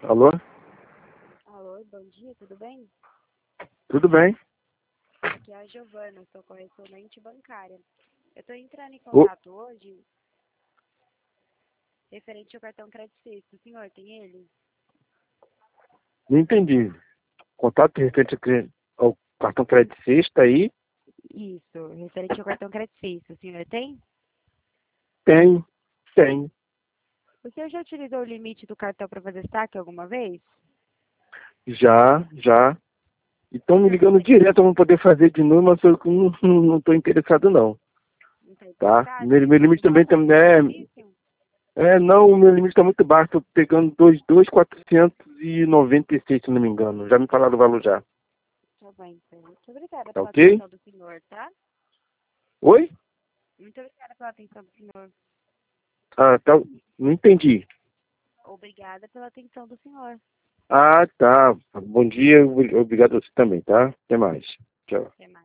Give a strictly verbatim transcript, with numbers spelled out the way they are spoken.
Alô? Alô, bom dia, tudo bem? Tudo bem? Aqui é a Giovana, sou correspondente bancária. Eu estou entrando em Ô, contato hoje referente ao cartão Credit Suisse. O senhor tem ele? não entendi. Contato referente ao cre- ao cartão crédito sexta aí? Isso, referente ao cartão Credit Suisse. O senhor tem? Tem, tem. O senhor já utilizou o limite do cartão para fazer saque alguma vez? Já, já. Estão O me senhor ligando consegue... direto, eu vou poder fazer de novo, mas eu não estou interessado não, Não está tá? interessado? Meu, meu limite Não também, passa tam- nenhum é, benefício? é, não, o meu limite está muito baixo, estou pegando dois mil quatrocentos e noventa e seis, se não me engano. Já me falaram o valor já, Tá bem, então. Muito obrigada tá pela ok? atenção do senhor, tá? Oi? Muito obrigada pela atenção do senhor. Ah, tá, não entendi. Obrigada pela atenção do senhor. Ah, tá. Bom dia, obrigado a você também, tá? Até mais. Tchau. Até mais.